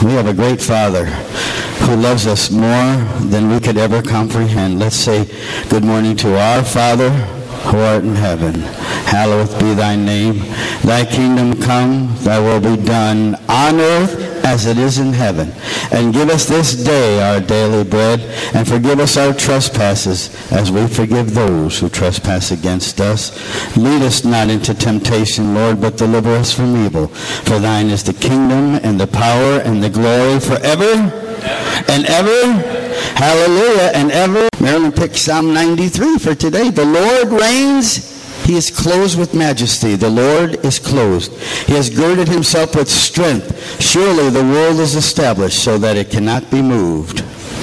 We have a great Father who loves us more than we could ever comprehend. Let's say good morning to our Father who art in heaven. Hallowed be thy name. Thy kingdom come, thy will be done on earth as it is in heaven. And give us this day our daily bread, and forgive us our trespasses as we forgive those who trespass against us. Lead us not into temptation, Lord, but deliver us from evil. For thine is the kingdom and the power and the glory forever and ever. Hallelujah and ever. Marilyn picked Psalm 93 for today. The Lord reigns. He is clothed with majesty. The Lord is clothed. He has girded himself with strength. Surely the world is established so that it cannot be moved.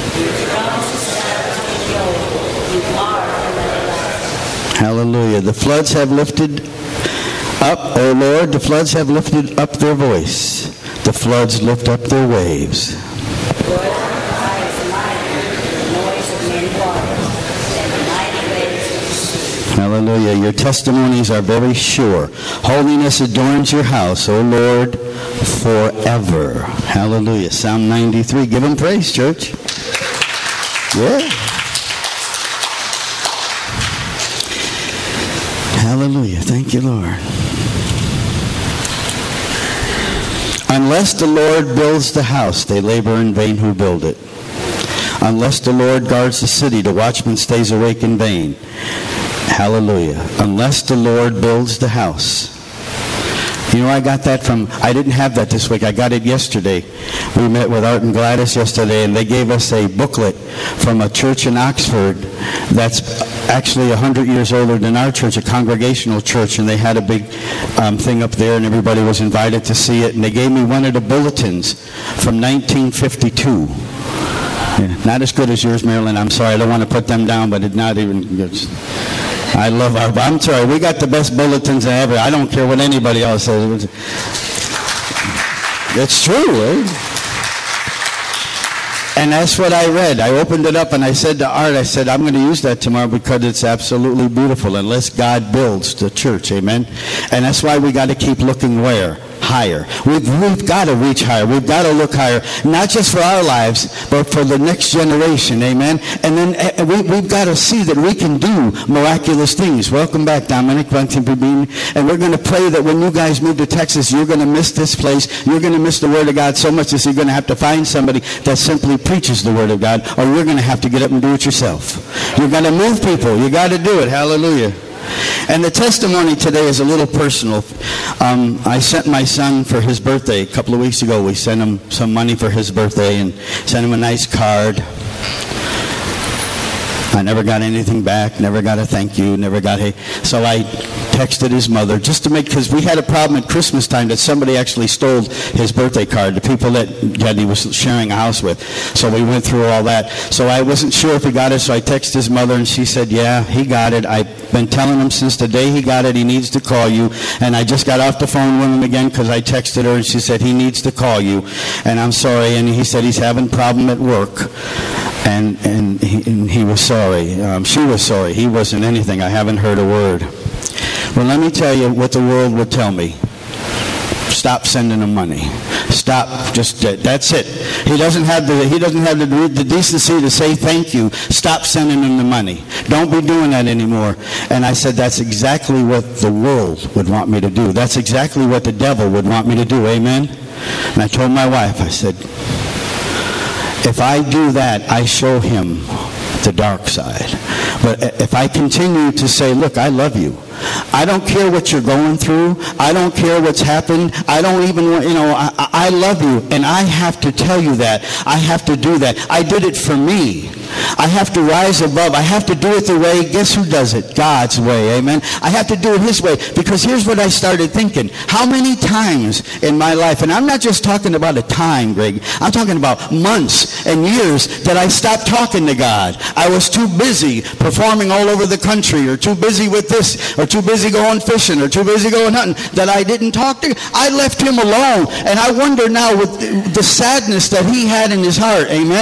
Hallelujah. The floods have lifted up, O Lord, the floods have lifted up their voice. The floods lift up their waves. Hallelujah. Your testimonies are very sure. Holiness adorns your house, O Lord, forever. Hallelujah. Psalm 93. Give him praise, church. Yeah. Hallelujah. Thank you, Lord. Unless the Lord builds the house, they labor in vain who build it. Unless the Lord guards the city, the watchman stays awake in vain. Hallelujah. Unless the Lord builds the house. You know, I got that from, I didn't have that this week. I got it yesterday. We met with Art and Gladys yesterday, and they gave us a booklet from a church in Oxford that's actually 100 years older than our church, a congregational church, and they had a big thing up there, and everybody was invited to see it. And they gave me one of the bulletins from 1952. Yeah, not as good as yours, Marilyn. I'm sorry. I don't want to put them down, but it's not even good. I love our, I'm sorry, we got the best bulletins ever. I don't care what anybody else says. It's true, eh? And that's what I read. I opened it up and I said to Art, I said, I'm going to use that tomorrow because it's absolutely beautiful unless God builds the church, amen? And that's why we got to keep looking where? Higher. We've got to reach higher. We've got to look higher, not just for our lives, but for the next generation, amen? And then we've got to see that we can do miraculous things. Welcome back, Dominic. And we're going to pray that when you guys move to Texas, you're going to miss this place. You're going to miss the Word of God so much that you're going to have to find somebody that simply preaches the Word of God, or you're going to have to get up and do it yourself. You're going to move people. You got to do it. Hallelujah. And the testimony today is a little personal. I sent my son for his birthday a couple of weeks ago. We sent him some money for his birthday and sent him a nice card. I never got anything back, never got a thank you, never got a... So I texted his mother just to make... Because we had a problem at Christmas time that somebody actually stole his birthday card, the people that he was sharing a house with. So we went through all that. So I wasn't sure if he got it, so I texted his mother, and she said, yeah, he got it. I've been telling him since the day he got it, he needs to call you. And I just got off the phone with him again because I texted her, and she said, he needs to call you. And I'm sorry. And he said he's having a problem at work. And he was sorry. She was sorry. He wasn't anything. I haven't heard a word. Well, let me tell you what the world would tell me. Stop sending him money. Stop. Just that's it. He doesnn't have the decency to say thank you. Stop sending him the money. Don't be doing that anymore. And I said that's exactly what the world would want me to do. That's exactly what the devil would want me to do. Amen. And I told my wife, I said, if I do that, I show him the dark side. But if I continue to say, look, I love you. I don't care what you're going through. I don't care what's happened. I don't even, I love you. And I have to tell you that. I have to do that. I did it for me. I have to rise above. I have to do it the way, guess who does it? God's way, amen? I have to do it his way, because here's what I started thinking. How many times in my life, and I'm not just talking about a time, Greg, I'm talking about months and years that I stopped talking to God. I was too busy performing all over the country, or too busy with this, or too busy going fishing or too busy going hunting, that I didn't talk to him. I left him alone. And I wonder now with the sadness that he had in his heart, amen,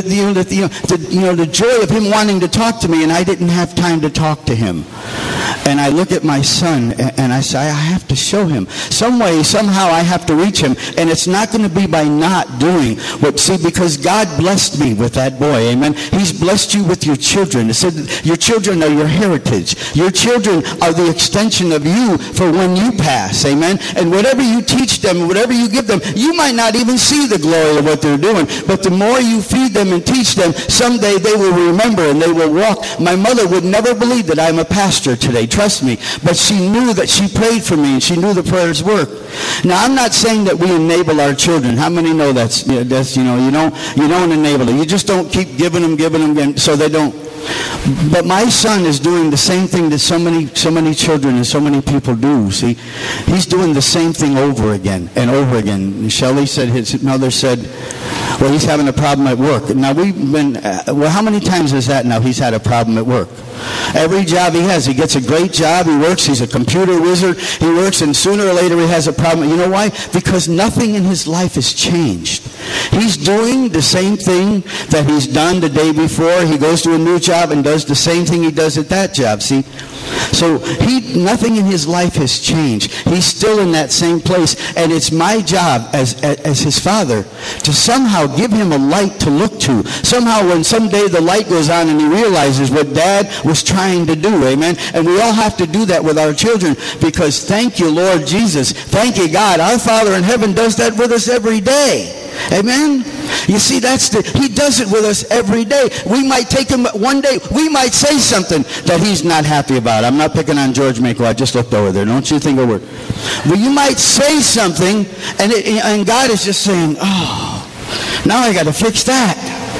the joy of him wanting to talk to me, and I didn't have time to talk to him. And I look at my son, and I say, I have to show him. Some way, somehow, I have to reach him. And it's not going to be by not doing what, see, because God blessed me with that boy, amen. He's blessed you with your children. It said your children are your heritage. Your children are the extension of you for when you pass, amen. And whatever you teach them, whatever you give them, you might not even see the glory of what they're doing. But the more you feed them and teach them, someday they will remember and they will walk. My mother would never believe that I'm a pastor today. Trust me. But she knew that she prayed for me and she knew the prayers worked. Now, I'm not saying that we enable our children. How many know that's you don't enable them. You just don't keep giving them so they don't. But my son is doing the same thing that so many children and so many people do. See, he's doing the same thing over again and over again. Shelley said, his mother said, well, he's having a problem at work. Now, we've been, how many times is that now he's had a problem at work? Every job he has, he gets a great job, he works, he's a computer wizard, he works, and sooner or later he has a problem. You know why? Because nothing in his life has changed. He's doing the same thing that he's done the day before. He goes to a new job and does the same thing he does at that job, see? So nothing in his life has changed. He's still in that same place. And it's my job as his father to somehow give him a light to look to. Somehow when someday the light goes on and he realizes what Dad was trying to do, amen? And we all have to do that with our children, because thank you, Lord Jesus. Thank you, God. Our Father in heaven does that with us every day. Amen? You see, he does it with us every day. We might take him one day. We might say something that he's not happy about. I'm not picking on George Mako. I just looked over there. Don't you think a word. Well, you might say something, and God is just saying, oh, now I got to fix that.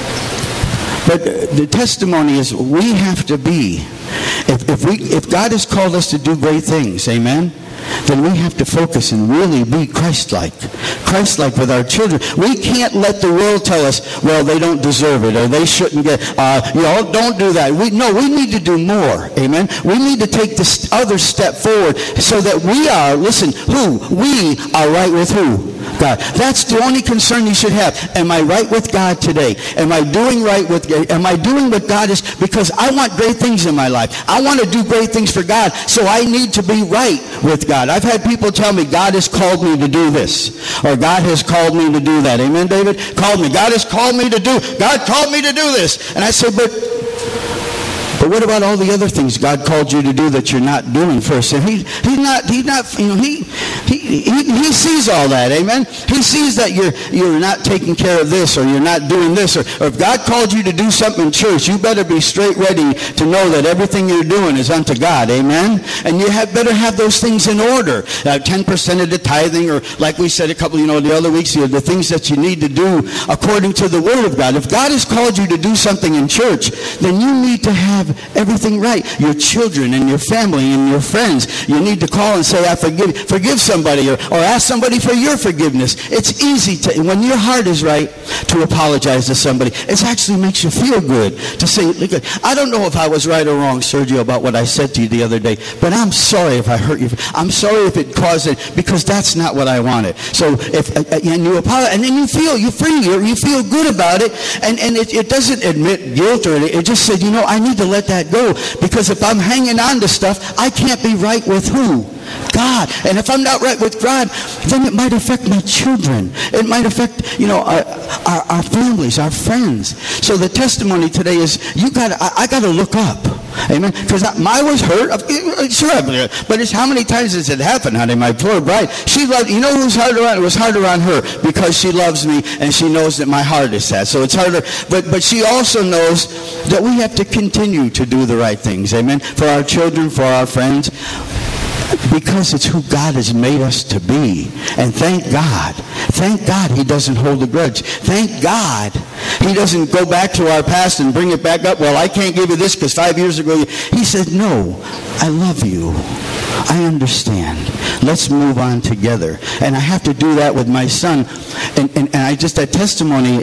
But the testimony is we have to be, if God has called us to do great things, amen, then we have to focus and really be Christ-like. Christ-like with our children. We can't let the world tell us, well, they don't deserve it, or they shouldn't get, don't do that. We need to do more. Amen? We need to take this other step forward so that we are, we are right with who? God. That's the only concern you should have. Am I right with God today? Am I doing what God is? Because I want great things in my life. I want to do great things for God, so I need to be right with God. I've had people tell me, God has called me to do this, or God has called me to do that. Amen, David? Called me. God has called me to do. God called me to do this. And I say, but what about all the other things God called you to do that you're not doing first? And he sees all that, amen? He sees that you're not taking care of this, or you're not doing this, or if God called you to do something in church, you better be straight ready to know that everything you're doing is unto God, amen? And you better have those things in order. 10% of the tithing, or like we said a couple, the other weeks, the things that you need to do according to the Word of God. If God has called you to do something in church, then you need to have everything right. Your children and your family and your friends. You need to call and say, I forgive somebody, or ask somebody for your forgiveness. It's easy when your heart is right, to apologize to somebody. It actually makes you feel good to say, look, I don't know if I was right or wrong, Sergio, about what I said to you the other day, but I'm sorry if I hurt you. I'm sorry if it caused it, because that's not what I wanted. So and you apologize, and then you feel free. You feel good about it, and it doesn't admit guilt, or it just said, I need to let that go, because if I'm hanging on to stuff, I can't be right with who? God. And if I'm not right with God, then it might affect my children. It might affect, our families, our friends. So the testimony today is, I got to look up. Amen. Because mine was hurt. Sure, but it's how many times has it happened, honey? My poor bride. She loved, who's harder on? It was harder on her, because she loves me and she knows that my heart is sad. So it's harder. But she also knows that we have to continue to do the right things. Amen. For our children, for our friends. Because it's who God has made us to be. And thank God He doesn't hold a grudge. Thank God He doesn't go back to our past and bring it back up. Well, I can't give you this because 5 years ago. He said, no, I love you. I understand. Let's move on together. And I have to do that with my son. And I just, that testimony,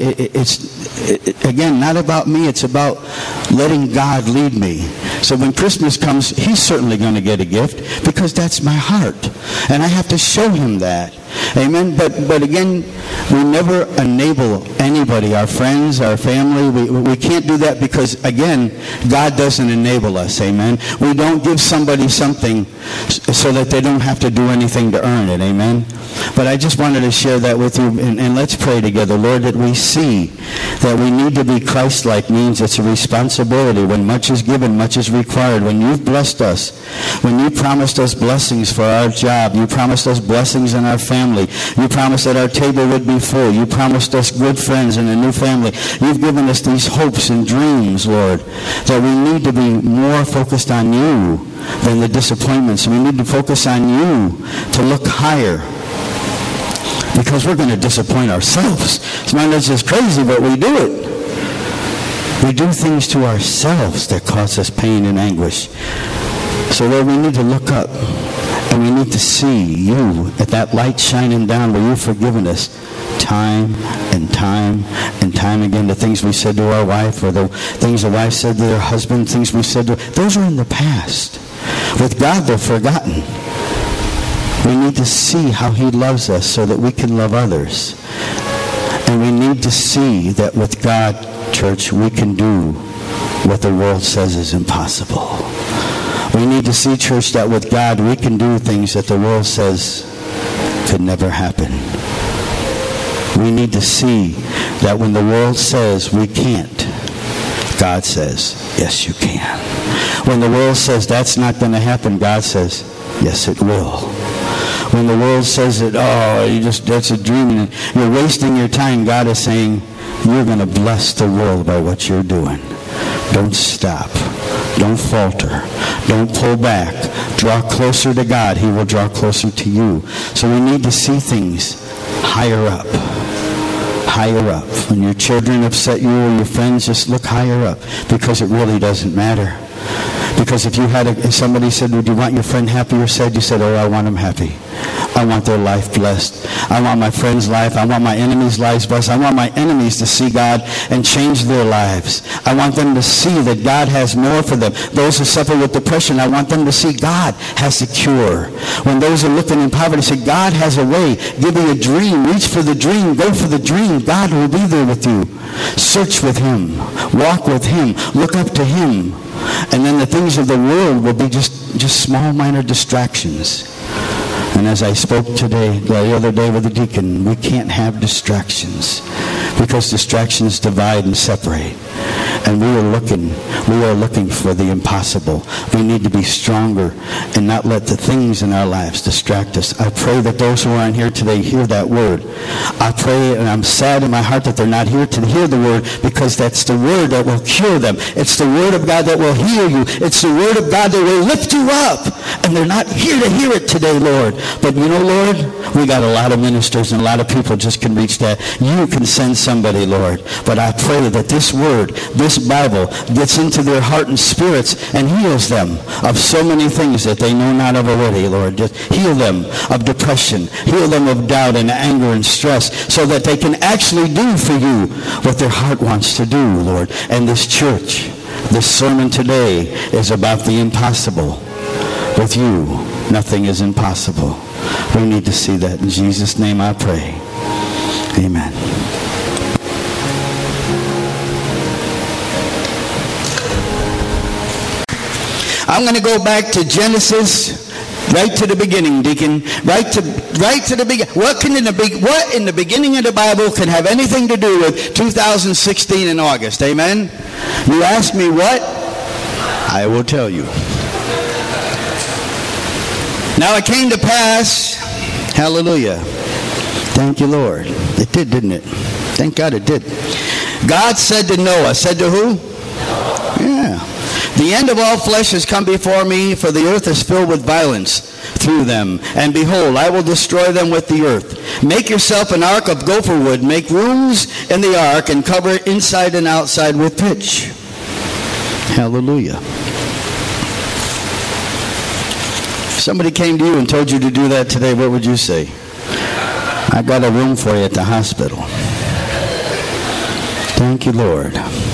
again, not about me. It's about letting God lead me. So when Christmas comes, he's certainly going to get a gift because that's my heart. And I have to show him that. Amen. But again, we never enable anybody, our friends, our family. We can't do that because, again, God doesn't enable us. Amen. We don't give somebody something so that they don't have to do anything to earn it. Amen. But I just wanted to share that with you, and let's pray together. Lord, that we see that we need to be Christ-like means it's a responsibility. When much is given, much is required. When you've blessed us, when you promised us blessings for our job, you promised us blessings in our family, you promised that our table would be full, you promised us good friends and a new family. You've given us these hopes and dreams, Lord, that we need to be more focused on you than the disappointments. We need to focus on you to look higher. Because we're going to disappoint ourselves. Sometimes it's just crazy, but we do it. We do things to ourselves that cause us pain and anguish. So Lord, we need to look up and we need to see you at that light shining down where you've forgiven us time and time and time again. The things we said to our wife or the things the wife said to their husband, things we said to, those are in the past. With God, they're forgotten. We need to see how he loves us so that we can love others. And we need to see that with God, church, we can do what the world says is impossible. We need to see, church, that with God we can do things that the world says could never happen. We need to see that when the world says we can't, God says, yes, you can. When the world says that's not going to happen, God says, yes, it will. When the world says that, that's a dream and you're wasting your time, God is saying, you're going to bless the world by what you're doing. Don't stop. Don't falter. Don't pull back. Draw closer to God. He will draw closer to you. So we need to see things higher up. Higher up. When your children upset you or your friends, just look higher up because it really doesn't matter. Because if you had somebody said, would you want your friend happy or sad? You said, I want them happy. I want their life blessed. I want my friend's life. I want my enemies' lives blessed. I want my enemies to see God and change their lives. I want them to see that God has more for them. Those who suffer with depression, I want them to see God has a cure. When those are looking in poverty, say, God has a way. Give me a dream. Reach for the dream. Go for the dream. God will be there with you. Search with him. Walk with him. Look up to him. And then the things of the world will be just small, minor distractions. And as I spoke today, the other day with the deacon, we can't have distractions because distractions divide and separate. And we are looking for the impossible. We need to be stronger and not let the things in our lives distract us. I pray that those who aren't here today hear that word. I pray, and I'm sad in my heart that they're not here to hear the word because that's the word that will cure them. It's the word of God that will heal you. It's the word of God that will lift you up. And they're not here to hear it today, Lord. But you know, Lord, we got a lot of ministers and a lot of people just can reach that. You can send somebody, Lord. But I pray that this word, this Bible, gets into their heart and spirits and heals them of so many things that they know not of already, Lord. Just heal them of depression. Heal them of doubt and anger and stress so that they can actually do for you what their heart wants to do, Lord. And this church, this sermon today is about the impossible. With you, nothing is impossible. We need to see that. In Jesus' name I pray. Amen. I'm going to go back to Genesis, right to the beginning, Deacon. Right to the beginning. What in the beginning of the Bible can have anything to do with 2016 in August? Amen? You ask me what? I will tell you. Now it came to pass, hallelujah. Thank you, Lord. It did, didn't it? Thank God it did. God said to Noah, said to who? Yeah. The end of all flesh has come before me, for the earth is filled with violence through them. And behold, I will destroy them with the earth. Make yourself an ark of gopher wood. Make rooms in the ark and cover it inside and outside with pitch. Hallelujah. If somebody came to you and told you to do that today, what would you say? I got a room for you at the hospital. Thank you, Lord.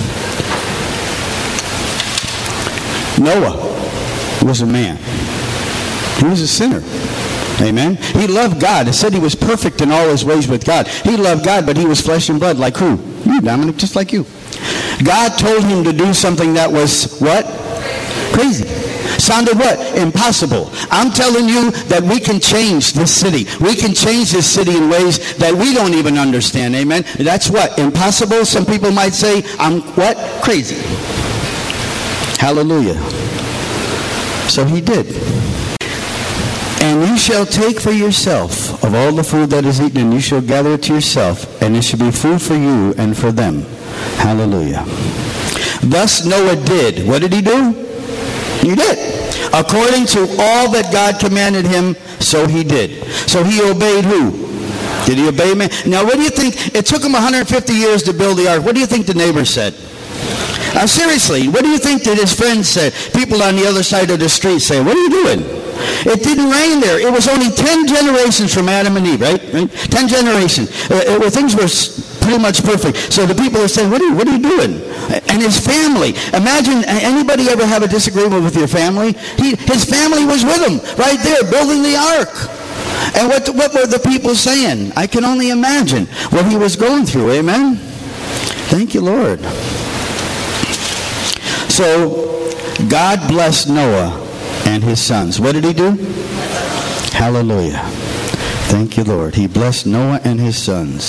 Noah was a man. He was a sinner. Amen. He loved God. It said he was perfect in all his ways with God. He loved God, but he was flesh and blood. Like who? You, Dominic, just like you. God told him to do something that was what? Crazy. Sounded what? Impossible. I'm telling you that we can change this city. We can change this city in ways that we don't even understand. Amen. That's what? Impossible. Some people might say, I'm what? Crazy. Hallelujah. So he did. And you shall take for yourself of all the food that is eaten, and you shall gather it to yourself, and it shall be food for you and for them. Hallelujah. Thus Noah did. What did he do? He did. According to all that God commanded him, so he did. So he obeyed who? Did he obey man? Now what do you think? It took him 150 years to build the ark. What do you think the neighbors said? Seriously, what do you think that his friends said? People on the other side of the street say, what are you doing? It didn't rain there. It was only 10 generations from Adam and Eve, right? 10 generations. Things were pretty much perfect. So the people are saying, what are you doing? And his family. Imagine, anybody ever have a disagreement with your family? His family was with him, right there, building the ark. And what were the people saying? I can only imagine what he was going through. Amen? Thank you, Lord. So, God blessed Noah and his sons. What did he do? Hallelujah. Thank you, Lord. He blessed Noah and his sons.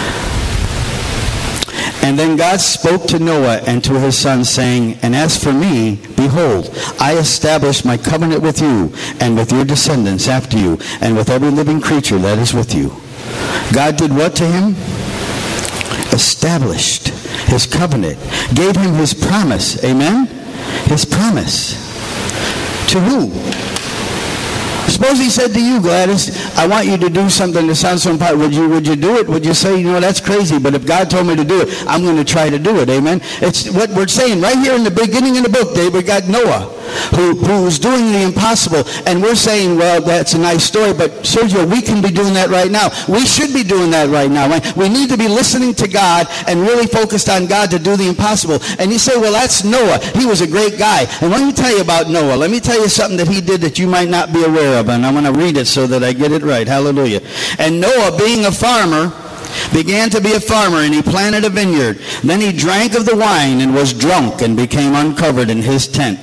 And then God spoke to Noah and to his sons, saying, and as for me, behold, I establish my covenant with you and with your descendants after you, and with every living creature that is with you. God did what to him? Established his covenant. Gave him his promise. Amen? His promise. To who? Suppose he said to you, Gladys, I want you to do something that sounds so important. Would you do it? Would you say, that's crazy, but if God told me to do it, I'm going to try to do it. Amen? It's what we're saying right here in the beginning of the book, Dave. We got Noah, who was doing the impossible. And we're saying, well, that's a nice story, but Sergio, we can be doing that right now. We should be doing that right now. We need to be listening to God and really focused on God to do the impossible. And you say, well, that's Noah. He was a great guy. And let me tell you about Noah. Let me tell you something that he did that you might not be aware of. And I'm going to read it so that I get it right. Hallelujah. And Noah, being a farmer, began to be a farmer, and he planted a vineyard. Then he drank of the wine and was drunk and became uncovered in his tent.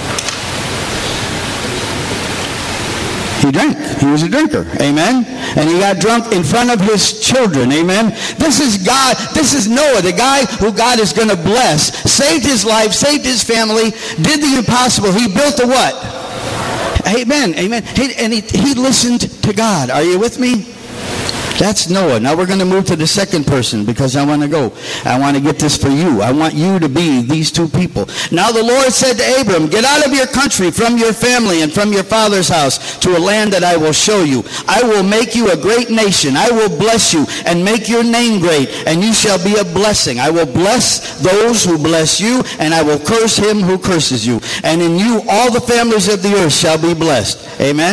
He drank. He was a drinker. Amen. And he got drunk in front of his children. Amen. This is God. This is Noah, the guy who God is going to bless. Saved his life, saved his family, did the impossible. He built a what? Amen. Amen. He listened to God. Are you with me? That's Noah. Now we're going to move to the second person because I want to go. I want to get this for you. I want you to be these two people. Now the Lord said to Abram, get out of your country, from your family, and from your father's house to a land that I will show you. I will make you a great nation. I will bless you and make your name great, and you shall be a blessing. I will bless those who bless you, and I will curse him who curses you. And in you all the families of the earth shall be blessed. Amen.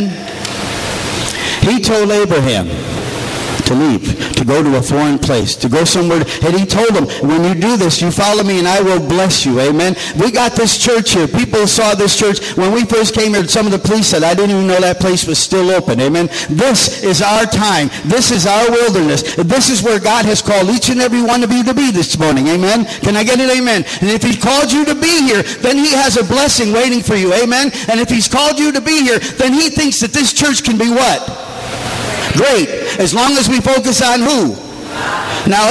He told Abraham to leave, to go to a foreign place, to go somewhere. And he told them, when you do this, you follow me and I will bless you. Amen. We got this church here. People saw this church. When we first came here, some of the police said, I didn't even know that place was still open. Amen. This is our time. This is our wilderness. This is where God has called each and every one of you to be this morning. Amen. Can I get it? Amen. And if he's called you to be here, then he has a blessing waiting for you. Amen. And if he's called you to be here, then he thinks that this church can be what? Great, as long as we focus on who? Now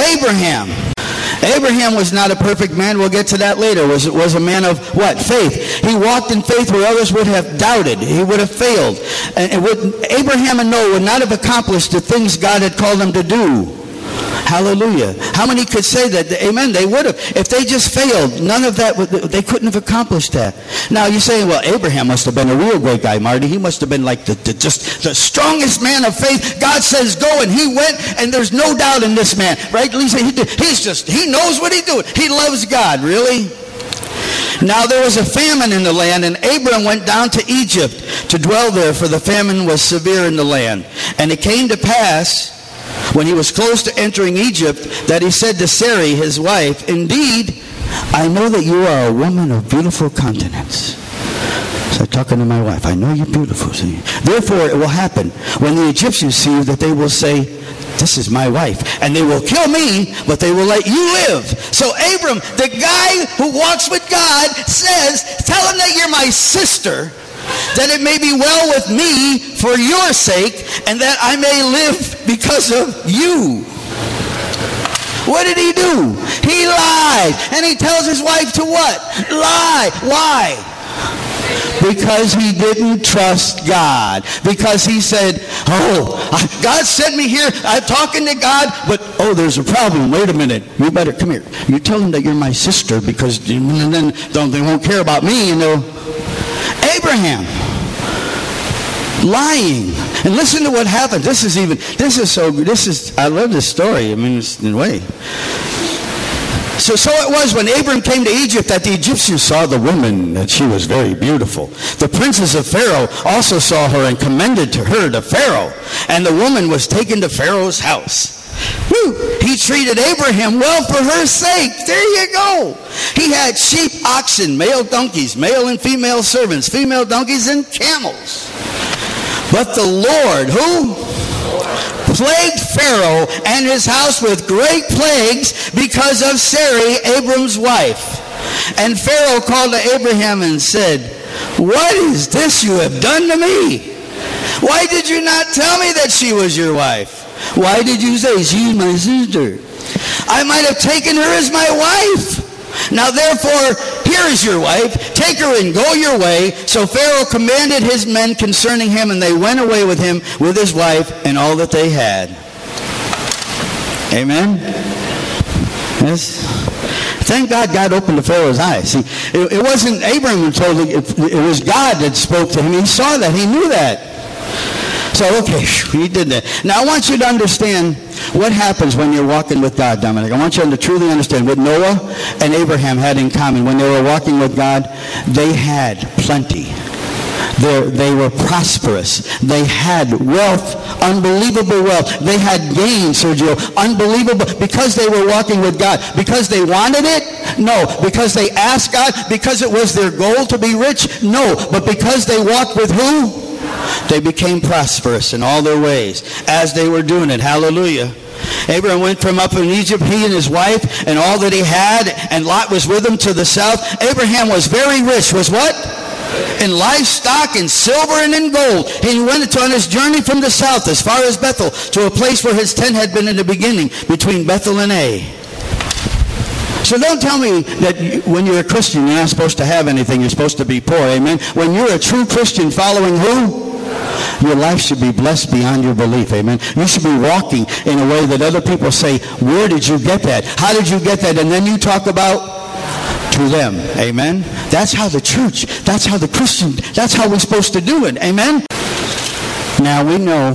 Abraham was not a perfect man. We'll get to that later. Was a man of what? Faith. He walked in faith where others would have doubted. He would have failed. And Abraham and Noah would not have accomplished the things God had called them to do. Hallelujah. How many could say that? Amen. They would have. If they just failed, none of that, they couldn't have accomplished that. Now you're saying, well, Abraham must have been a real great guy, Marty. He must have been like the strongest man of faith. God says go, and he went, and there's no doubt in this man, right? He knows what he's doing. He loves God. Really? Now there was a famine in the land, and Abram went down to Egypt to dwell there, for the famine was severe in the land. And it came to pass, when he was close to entering Egypt, that he said to Sarai, his wife, "Indeed, I know that you are a woman of beautiful countenance." So I'm talking to my wife. I know you're beautiful. See? Therefore, it will happen when the Egyptians see you that they will say, "This is my wife." And they will kill me, but they will let you live. So Abram, the guy who walks with God, says, tell him that you're my sister, that it may be well with me for your sake, and that I may live because of you. What did he do? He lied. And he tells his wife to what? Lie. Why? Because he didn't trust God. Because he said, God sent me here. I'm talking to God, but, there's a problem. Wait a minute. You better come here. You tell him that you're my sister, because then they won't care about me, Abraham. Lying. And listen to what happened. I love this story. It's in a way. So it was when Abram came to Egypt that the Egyptians saw the woman, that she was very beautiful. The princes of Pharaoh also saw her and commended her to Pharaoh. And the woman was taken to Pharaoh's house. He treated Abraham well for her sake. There you go. He had sheep, oxen, male donkeys, male and female servants, female donkeys, and camels. But the Lord, who? Plagued Pharaoh and his house with great plagues because of Sarai, Abram's wife. And Pharaoh called to Abraham and said, "What is this you have done to me? Why did you not tell me that she was your wife? Why did you say, she's my sister? I might have taken her as my wife. Now therefore, here is your wife. Take her and go your way." So Pharaoh commanded his men concerning him, and they went away with him, with his wife, and all that they had. Amen? Yes? Thank God God opened the Pharaoh's eyes. See, it wasn't Abraham who told him, it was God that spoke to him. He saw that. He knew that. So, okay, he did that. Now, I want you to understand what happens when you're walking with God, Dominic. I want you to truly understand what Noah and Abraham had in common. When they were walking with God, they had plenty. They were prosperous. They had wealth, unbelievable wealth. They had gain, Sergio, unbelievable, because they were walking with God. Because they wanted it? No. Because they asked God? Because it was their goal to be rich? No. But because they walked with who? They became prosperous in all their ways as they were doing it. Hallelujah. Abraham went from up in Egypt, he and his wife, and all that he had, and Lot was with him to the south. Abraham was very rich. Was what? In livestock, in silver, and in gold. He went on his journey from the south as far as Bethel, to a place where his tent had been in the beginning, between Bethel and Ai. So don't tell me that when you're a Christian, you're not supposed to have anything. You're supposed to be poor. Amen? When you're a true Christian following who? Your life should be blessed beyond your belief. Amen? You should be walking in a way that other people say, where did you get that? How did you get that? And then you talk about to them. Amen? That's how the church, that's how the Christian, that's how we're supposed to do it. Amen? Now we know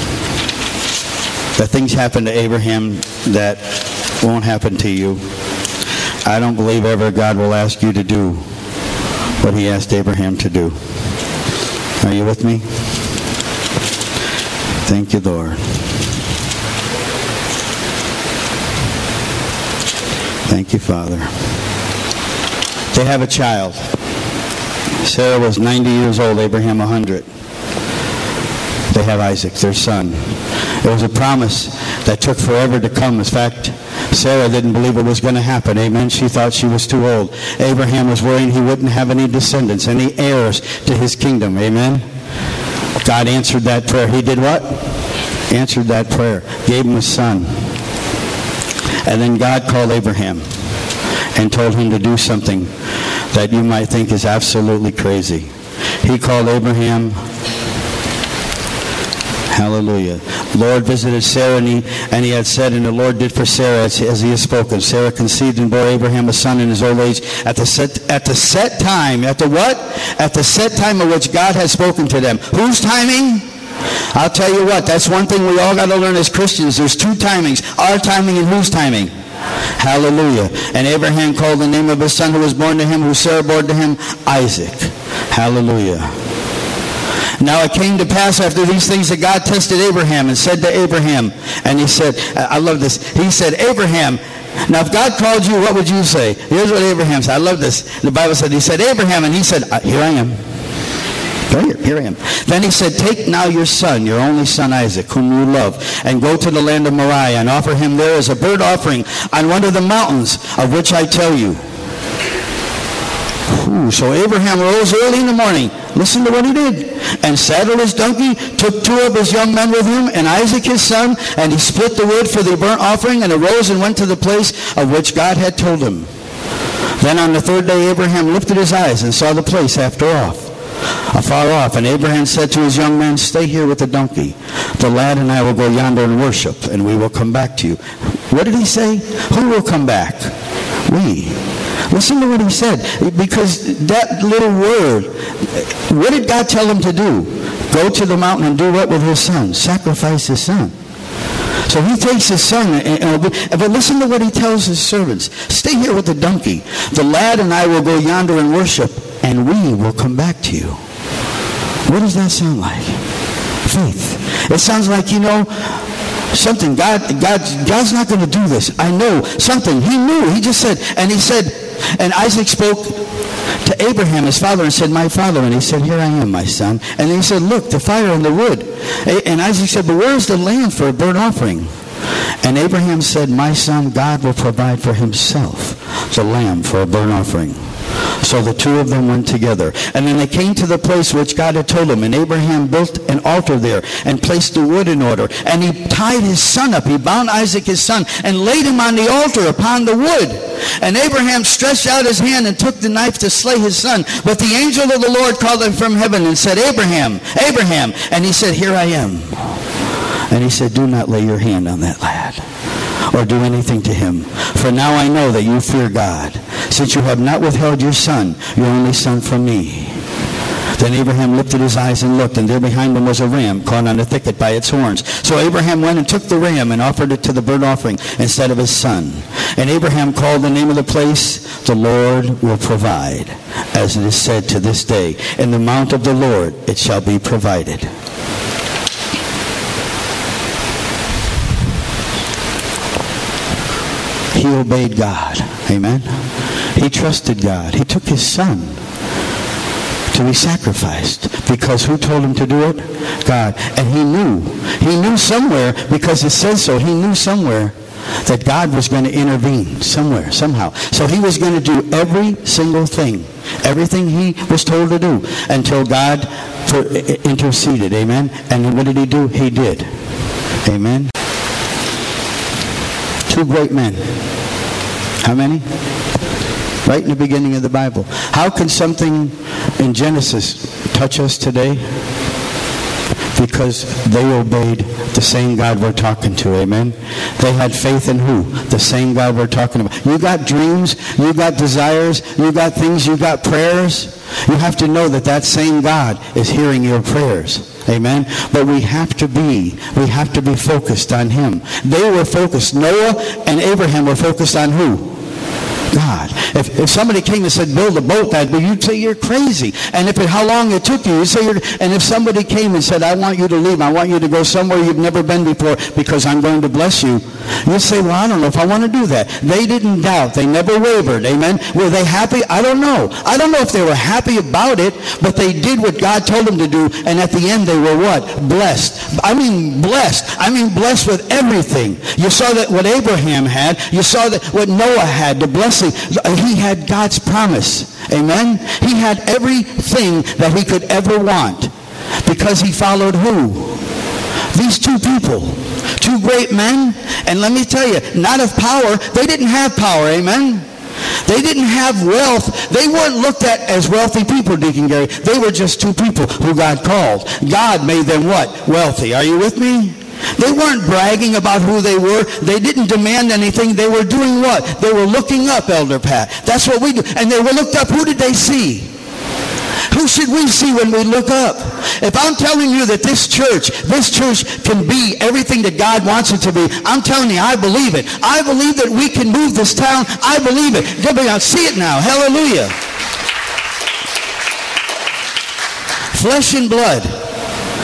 that things happen to Abraham that won't happen to you. I don't believe ever God will ask you to do what he asked Abraham to do. Are you with me? Thank you, Lord. Thank you, Father. They have a child. Sarah was 90 years old, Abraham 100. They have Isaac, their son. It was a promise that took forever to come. In fact, Sarah didn't believe it was going to happen. Amen. She thought she was too old. Abraham was worrying he wouldn't have any descendants, any heirs to his kingdom. Amen. God answered that prayer. He did what? Answered that prayer. Gave him a son. And then God called Abraham and told him to do something that you might think is absolutely crazy. He called Abraham. Hallelujah. Lord visited Sarah, and he had said, and the Lord did for Sarah as he has spoken. Sarah conceived and bore Abraham a son in his old age at the set time. At the what? At the set time of which God has spoken to them. Whose timing? I'll tell you what, that's one thing we all got to learn as Christians. There's two timings. Our timing and whose timing? Hallelujah. And Abraham called the name of his son who was born to him, who Sarah bore to him, Isaac. Hallelujah. Now it came to pass after these things that God tested Abraham and said to Abraham, and he said, I love this, he said, Abraham, now if God called you, what would you say? Here's what Abraham said. I love this. The Bible said, he said, Abraham, and he said, here I am. Here I am. Then he said, take now your son, your only son Isaac, whom you love, and go to the land of Moriah and offer him there as a burnt offering on one of the mountains of which I tell you. So Abraham rose early in the morning. Listen to what he did. And saddled his donkey, took 2 of his young men with him, and Isaac his son, and he split the wood for the burnt offering, and arose and went to the place of which God had told him. Then on the 3rd day Abraham lifted his eyes and saw the place afar off. And Abraham said to his young men, stay here with the donkey. The lad and I will go yonder and worship, and we will come back to you. What did he say? Who will come back? We. Listen to what he said, because that little word, what did God tell him to do? Go to the mountain and do what with his son? Sacrifice his son. So he takes his son, but listen to what he tells his servants. Stay here with the donkey. The lad and I will go yonder and worship, and we will come back to you. What does that sound like? Faith. It sounds like, something. God's not going to do this. I know something. He knew. He just said, and Isaac spoke to Abraham, his father, and said, my father. And he said, here I am, my son. And he said, look, the fire and the wood. And Isaac said, but where is the lamb for a burnt offering? And Abraham said, my son, God will provide for himself the lamb for a burnt offering. So the 2 of them went together. And then they came to the place which God had told him. And Abraham built an altar there and placed the wood in order. And he tied his son up. He bound Isaac his son and laid him on the altar upon the wood. And Abraham stretched out his hand and took the knife to slay his son. But the angel of the Lord called him from heaven and said, Abraham, Abraham. And he said, here I am. And he said, do not lay your hand on that lad, or do anything to him. For now I know that you fear God, since you have not withheld your son, your only son, from me. Then Abraham lifted his eyes and looked, and there behind him was a ram caught on a thicket by its horns. So Abraham went and took the ram and offered it to the burnt offering instead of his son. And Abraham called the name of the place, the Lord will provide, as it is said to this day, in the mount of the Lord it shall be provided. He obeyed God. Amen. He trusted God. He took his son to be sacrificed, because who told him to do it? God. And he knew somewhere, because it says so, he knew somewhere that God was going to intervene somewhere, somehow. So he was going to do every single thing, everything he was told to do, until God interceded. Amen. And what did he do? He did. Amen. 2 great men. How many? Right in the beginning of the Bible. How can something in Genesis touch us today? Because they obeyed the same God we're talking to. Amen. They had faith in who? The same God we're talking about. You got dreams, you got desires, you got things, you got prayers. You have to know that that same God is hearing your prayers. Amen. But we have to be focused on him. They were focused. Noah and Abraham were focused on who? God. If somebody came and said, build a boat, you'd say you're crazy. And how long it took you, you'd say and if somebody came and said, I want you to leave, I want you to go somewhere you've never been before because I'm going to bless you, you'd say, well, I don't know if I want to do that. They didn't doubt. They never wavered. Amen. Were they happy? I don't know. I don't know if they were happy about it, but they did what God told them to do, and at the end they were what? Blessed. I mean blessed. I mean blessed with everything. You saw that what Abraham had. You saw that what Noah had, the blessing. He had God's promise. Amen. He had everything that he could ever want because he followed who? These 2 people. 2 great men. And let me tell you, not of power. They didn't have power. Amen. They didn't have wealth. They weren't looked at as wealthy people, Deacon Gary. They were just 2 people who God called. God made them what? Wealthy. Are you with me? They weren't bragging about who they were. They didn't demand anything. They were doing what? They were looking up, Elder Pat. That's what we do. And they were looked up. Who did they see? Who should we see when we look up? If I'm telling you that this church can be everything that God wants it to be, I'm telling you, I believe it. I believe that we can move this town. I believe it. I see it now. Hallelujah. Flesh and blood.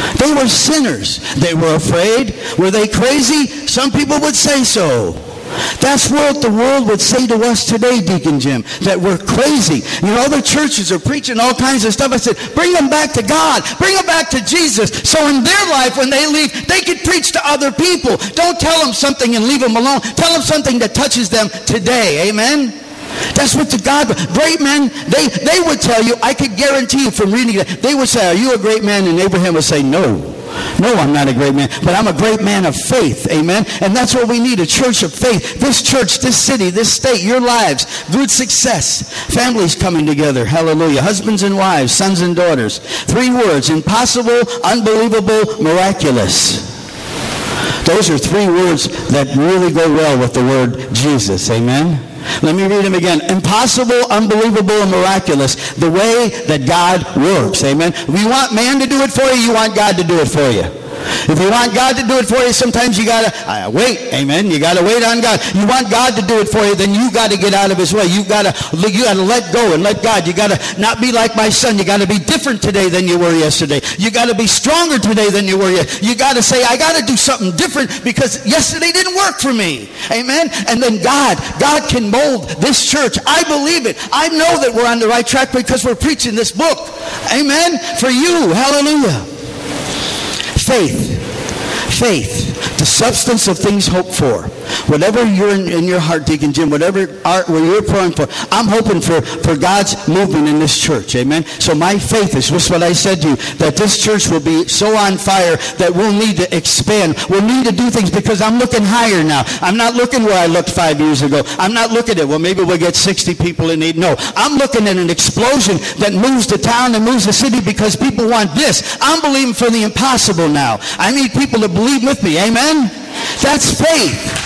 They were sinners. They were afraid. Were they crazy? Some people would say so. That's what the world would say to us today, Deacon Jim, that we're crazy. You know, other churches are preaching all kinds of stuff. I said, bring them back to God. Bring them back to Jesus. So in their life, when they leave, they could preach to other people. Don't tell them something and leave them alone. Tell them something that touches them today. Amen? That's what the God, great men, they would tell you, I could guarantee you from reading it, they would say, are you a great man? And Abraham would say, no. No, I'm not a great man, but I'm a great man of faith. Amen? And that's what we need, a church of faith. This church, this city, this state, your lives, good success, families coming together. Hallelujah. Husbands and wives, sons and daughters. 3 words, impossible, unbelievable, miraculous. Those are 3 words that really go well with the word Jesus. Amen? Let me read them again. Impossible, unbelievable, and miraculous. The way that God works. Amen. If you want man to do it for you, you want God to do it for you. If you want God to do it for you, sometimes you got to wait. Amen. You got to wait on God. You want God to do it for you, then you got to get out of his way. You got to let go and let God. You got to not be like my son. You got to be different today than you were yesterday. You got to be stronger today than you were yesterday. You got to say, I got to do something different because yesterday didn't work for me. Amen. And then God can mold this church. I believe it. I know that we're on the right track because we're preaching this book. Amen. For you. Hallelujah. Faith, the substance of things hoped for. Whatever you're in your heart, Deacon Jim, whatever you're praying for, I'm hoping for God's movement in this church. Amen. So my faith is just what I said to you, that this church will be so on fire that we'll need to expand. We'll need to do things because I'm looking higher now. I'm not looking where I looked 5 years ago. I'm not looking at, well, maybe we'll get 60 people in need. No, I'm looking at an explosion that moves the town and moves the city because people want this. I'm believing for the impossible now. I need people to believe with me. Amen? That's faith.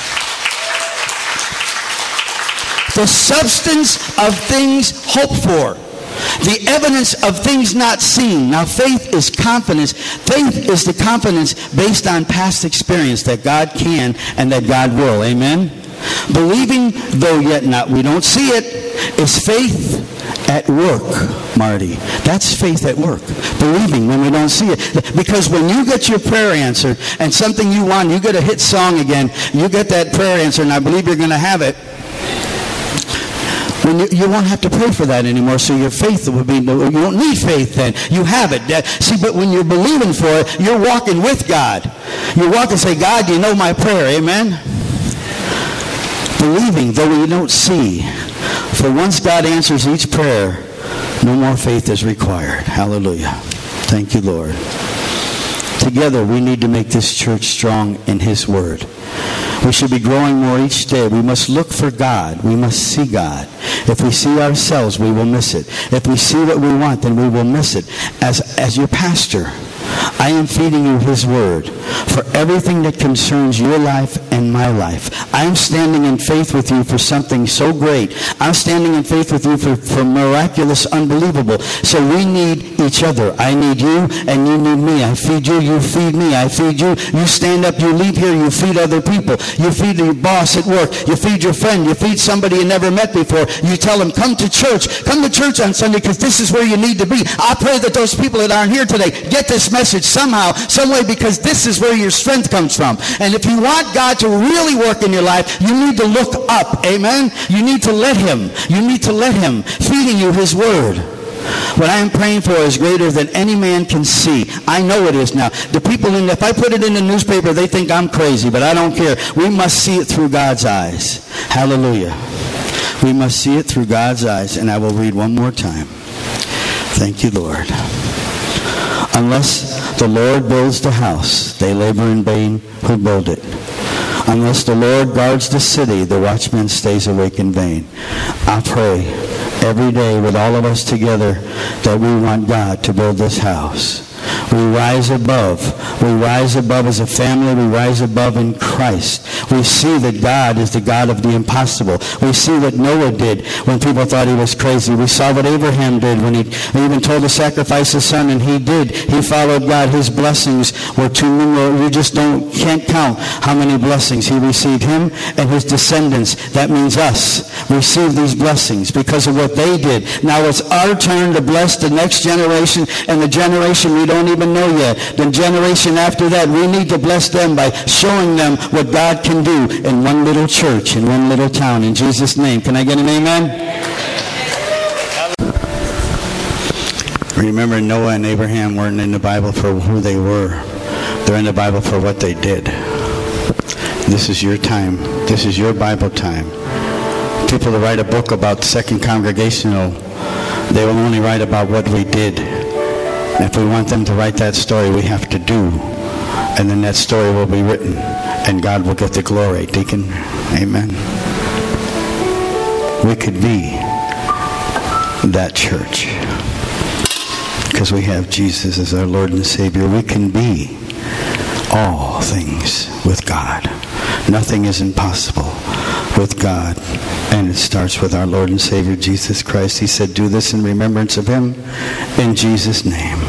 The substance of things hoped for. The evidence of things not seen. Now, faith is confidence. Faith is the confidence based on past experience that God can and that God will. Amen? Believing, though yet not, we don't see it, is faith at work, Marty. That's faith at work. Believing when we don't see it. Because when you get your prayer answered and something you want, you get a hit song again, you get that prayer answer, and I believe you're going to have it. When you won't have to pray for that anymore, so your faith will be, you won't need faith then. You have it. See, but when you're believing for it, you're walking with God. You walk and say, God, you know my prayer. Amen? Believing, though we don't see. For once God answers each prayer, no more faith is required. Hallelujah. Thank you, Lord. Together, we need to make this church strong in His Word. We should be growing more each day. We must look for God. We must see God. If we see ourselves, we will miss it. If we see what we want, then we will miss it. As your pastor, I am feeding you His Word for everything that concerns your life and my life. I'm standing in faith with you for something so great. I'm standing in faith with you for miraculous, unbelievable. So we need each other. I need you and you need me. I feed you, you feed me. I feed you, you stand up, you leave here, you feed other people. You feed your boss at work. You feed your friend. You feed somebody you never met before. You tell them, come to church. Come to church on Sunday because this is where you need to be. I pray that those people that aren't here today get this message somehow, some way, because this is where your strength comes from. And if you want God to really work in your life, you need to look up. Amen? You need to let Him. You need to let Him feeding you His Word. What I am praying for is greater than any man can see. I know it is now. The people, if I put it in the newspaper, they think I'm crazy, but I don't care. We must see it through God's eyes. Hallelujah. We must see it through God's eyes. And I will read one more time. Thank you, Lord. Unless the Lord builds the house, they labor in vain who build it. Unless the Lord guards the city, the watchman stays awake in vain. I pray every day with all of us together that we want God to build this house. We rise above We rise above as a family. We rise above in Christ. We see that God is the God of the impossible. We see what Noah did when people thought he was crazy. We saw what Abraham did when he even told to sacrifice his son, and he did. He followed God. His blessings were too numerous. You just can't count how many blessings he received. Him and his descendants, that means us, received these blessings because of what they did. Now it's our turn to bless the next generation and the generation we don't even know yet. The generation after that, we need to bless them by showing them what God can do in one little church, in one little town. In Jesus' name. Can I get an amen? Remember, Noah and Abraham weren't in the Bible for who they were. They're in the Bible for what they did. This is your time. This is your Bible time. People that write a book about Second Congregational, they will only write about what we did. And if we want them to write that story, we have to do. And then that story will be written. And God will get the glory. Deacon, amen. We could be that church. Because we have Jesus as our Lord and Savior. We can be all things with God. Nothing is impossible with God. And it starts with our Lord and Savior, Jesus Christ. He said, do this in remembrance of him in Jesus' name.